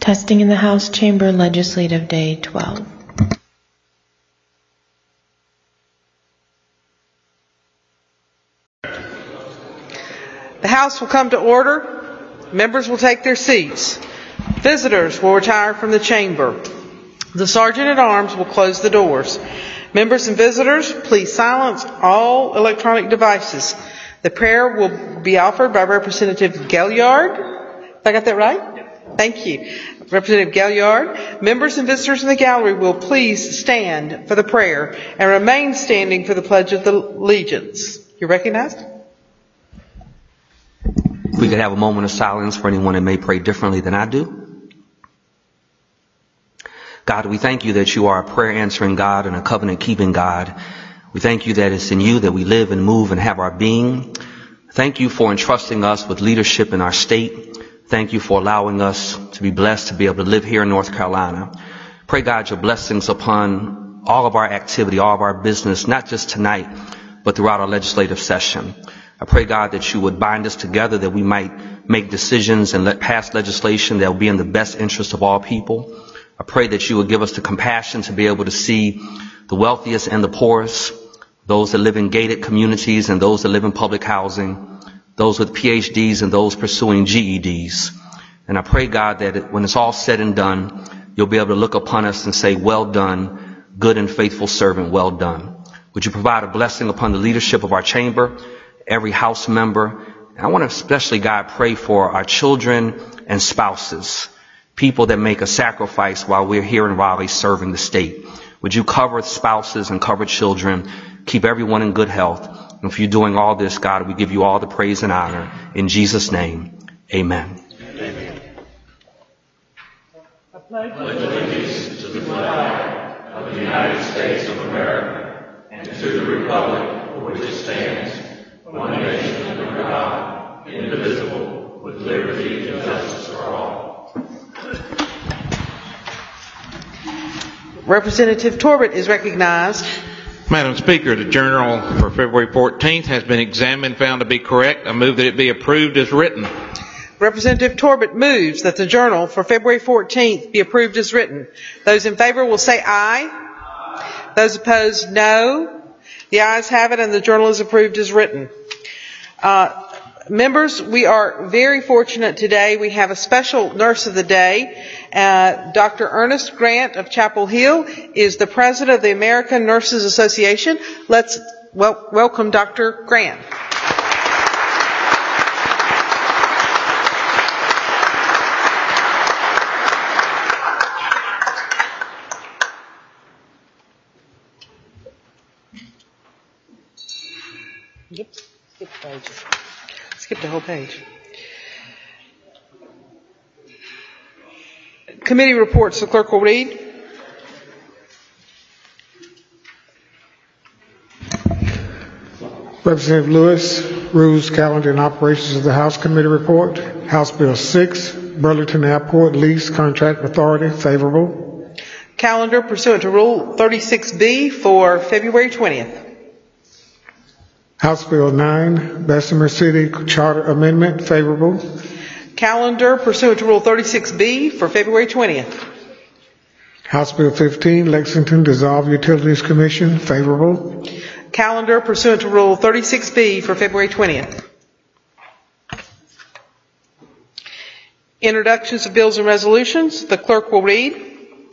Testing in the House Chamber, Legislative Day 12. The House will come to order. Members will take their seats. Visitors will retire from the chamber. The Sergeant-at-Arms will close the doors. Members and visitors, please silence all electronic devices. The prayer will be offered by Representative Gaillard. I got that right? Thank you. Representative Gaillard. Members and visitors in the gallery will please stand for the prayer and remain standing for the Pledge of Allegiance. You're recognized. If we could have a moment of silence for anyone that may pray differently than I do. God, we thank you that you are a prayer-answering God and a covenant-keeping God. We thank you that it's in you that we live and move and have our being. Thank you for entrusting us with leadership in our state. Thank you for allowing us to be blessed to be able to live here in North Carolina. Pray, God, your blessings upon all of our activity, all of our business, not just tonight, but throughout our legislative session. I pray, God, that you would bind us together, that we might make decisions and pass legislation that will be in the best interest of all people. I pray that you would give us the compassion to be able to see the wealthiest and the poorest, those that live in gated communities and those that live in public housing, those with PhDs and those pursuing GEDs. And I pray, God, that when it's all said and done, you'll be able to look upon us and say, well done, good and faithful servant, well done. Would you provide a blessing upon the leadership of our chamber, every House member? And I want to especially, God, pray for our children and spouses, people that make a sacrifice while we're here in Raleigh serving the state. Would you cover spouses and cover children, keep everyone in good health? And if you're doing all this, God, we give you all the praise and honor. In Jesus' name, amen. Amen. I pledge allegiance to the flag of the United States of America and to the republic for which it stands, one nation under God, indivisible, with liberty and justice for all. Representative Torbett is recognized. Madam Speaker, the journal for February 14th has been examined and found to be correct. I move that it be approved as written. Representative Torbett moves that the journal for February 14th be approved as written. Those in favor will say aye. Those opposed, no. The ayes have it, and the journal is approved as written. Members, we are very fortunate today. We have a special nurse of the day. Dr. Ernest Grant of Chapel Hill is the president of the American Nurses Association. Let's welcome Dr. Grant. Skip the whole page. Committee reports the clerk will read. Representative Lewis, Rules, Calendar, and Operations of the House Committee report. House Bill 6, Burlington Airport Lease Contract Authority, favorable. Calendar pursuant to Rule 36B for February 20th. House Bill 9, Bessemer City Charter Amendment, favorable. Calendar pursuant to Rule 36B for February 20th. House Bill 15, Lexington Dissolved Utilities Commission, favorable. Calendar pursuant to Rule 36B for February 20th. Introductions of bills and resolutions. The clerk will read.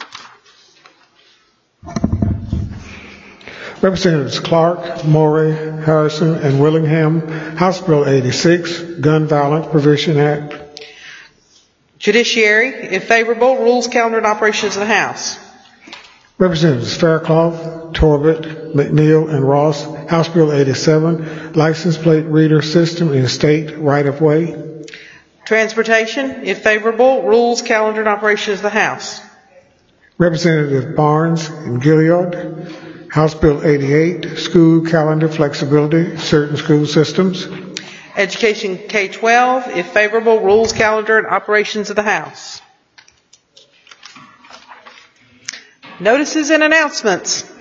Representatives Clark, Morey, Harrison, and Willingham. House Bill 86, Gun Violence Prevention Act. Judiciary, if favorable, rules, calendar, and operations of the House. Representatives Fairclough, Torbett, McNeil, and Ross. House Bill 87, License Plate Reader System in State Right-of-Way. Transportation, if favorable, rules, calendar, and operations of the House. Representative Barnes and Gilliard. House Bill 88, School Calendar Flexibility, Certain School Systems. Education K-12, if favorable, rules, calendar, and operations of the House. Notices and announcements.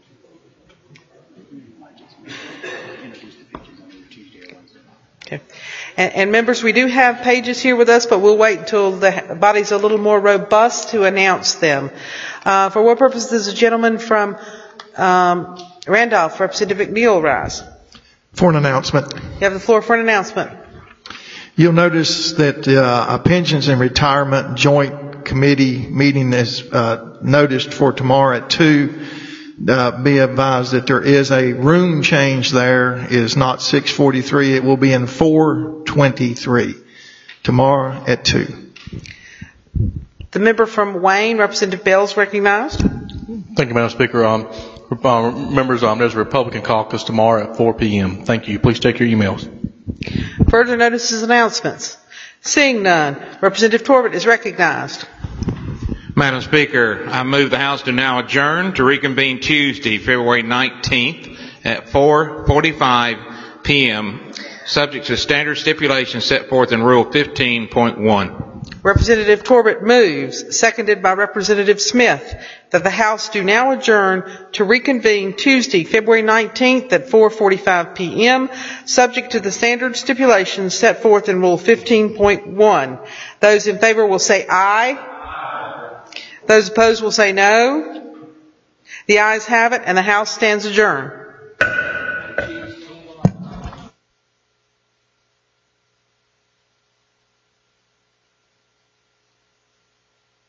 Okay. And members, we do have pages here with us, but we'll wait until the body's a little more robust to announce them. For what purpose does the gentleman from Randolph, Representative McNeil, rise? For an announcement. You have the floor for an announcement. You'll notice that a Pensions and Retirement Joint Committee meeting is noticed for tomorrow at 2. Be advised that there is a room change there. It is not 643. It will be in 423 tomorrow at 2. The member from Wayne, Representative Bell, is recognized. Thank you, Madam Speaker. Members, there's a Republican caucus tomorrow at 4 p.m. Thank you. Please check your emails. Further notices, announcements. Seeing none, Representative Torbett is recognized. Madam Speaker, I move the House to now adjourn to reconvene Tuesday, February 19th at 4:45 p.m., subject to standard stipulations set forth in Rule 15.1. Representative Torbett moves, seconded by Representative Smith, that the House do now adjourn to reconvene Tuesday, February 19th at 4:45 p.m., subject to the standard stipulations set forth in Rule 15.1. Those in favor will say aye. Those opposed will say no. The ayes have it, and the House stands adjourned.